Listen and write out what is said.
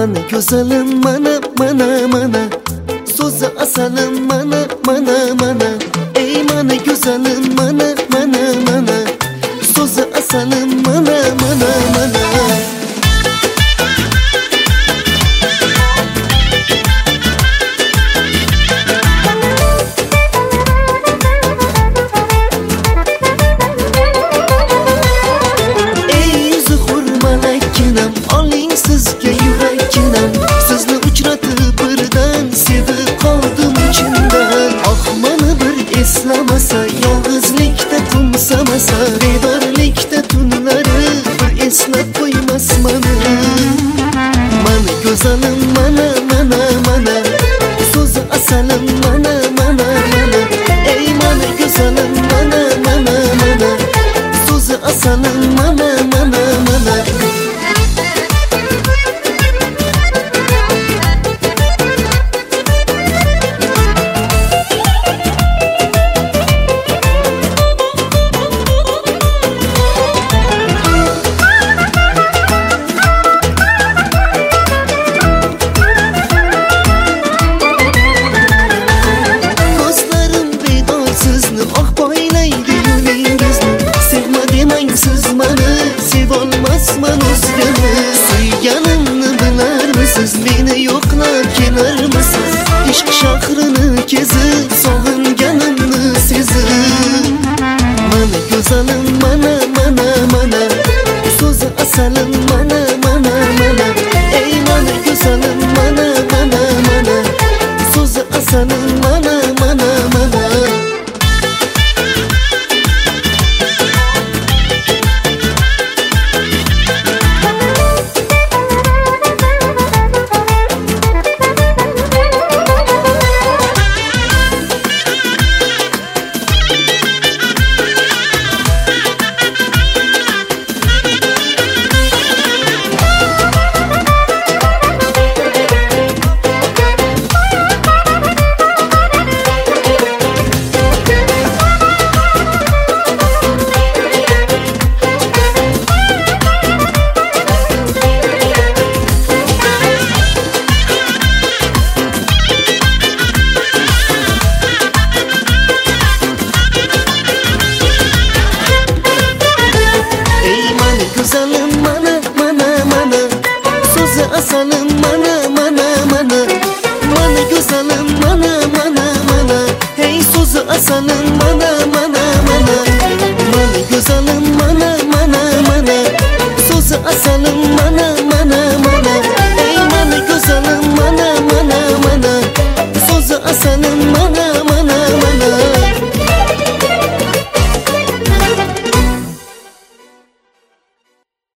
Mana güzelim mana mana mana, so'zi asalim mana mana mana. Ey mana güzelim mana mana mana, so'zi asalim mana mana mana. Sizga yurakkinam, sizni uchratib birdan sevib qoldim ichimdan. Oh mana bir eslamasa, yolg'izlikda qo'msamasa, bedorlikda tunlari bir eslab qo'ymas mani. Mana go'zalim mana mana mana, so'zi asalim mana mana mana. Ey mana go'zalim mana mana mana, so'zi asalim mana mana mana. Siz mani sevolmasman o'zgani, suyganimni bilarmisiz, meni yo'qlab kelarmisiz? Ishq shahrini kezib, sog'inganimni sezib. Mana go'zalim mana mana mana, so'zi asalim mana mana mana. Ey mana go'zalim mana mana mana, so'zi asalim mana mana mana. Güzelim mana mana mana, so'zi asalim mana mana mana. Mana güzelim mana mana mana, hey so'zi asalim mana mana mana. Mana güzelim mana mana mana, so'zi asalim mana.